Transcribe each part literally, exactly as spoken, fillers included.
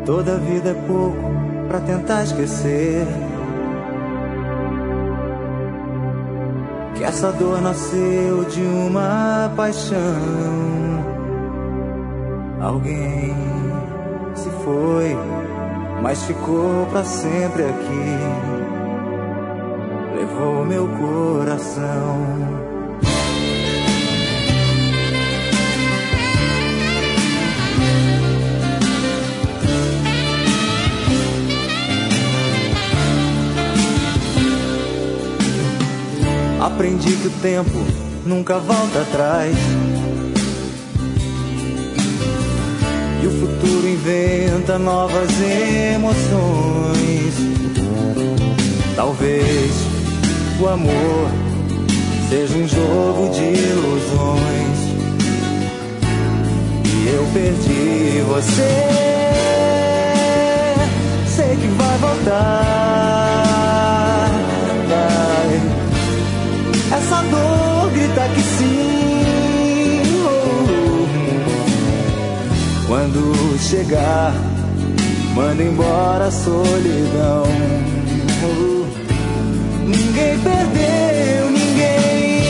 Toda vida é pouco pra tentar esquecer que essa dor nasceu de uma paixão. Alguém se foi, mas ficou pra sempre aqui. Levou meu coração. Aprendi que o tempo nunca volta atrás e o futuro inventa novas emoções. Talvez o amor seja um jogo de ilusões e eu perdi você. Sei que vai voltar, vai. Essa dor grita que sim. Quando chegar, manda embora a solidão. Ninguém perdeu ninguém.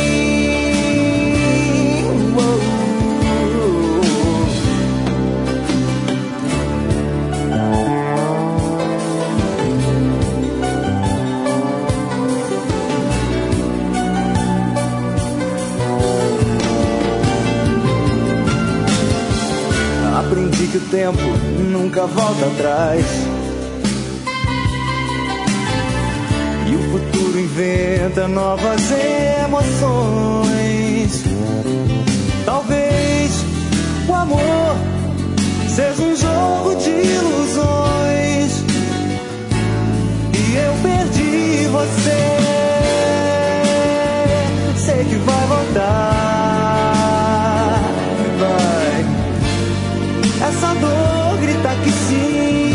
Aprendi que o tempo nunca volta atrás e o futuro inventa novas emoções. Talvez o amor seja um jogo de ilusões e eu perdi você. Sei que vai voltar, vai. Essa dor grita que sim.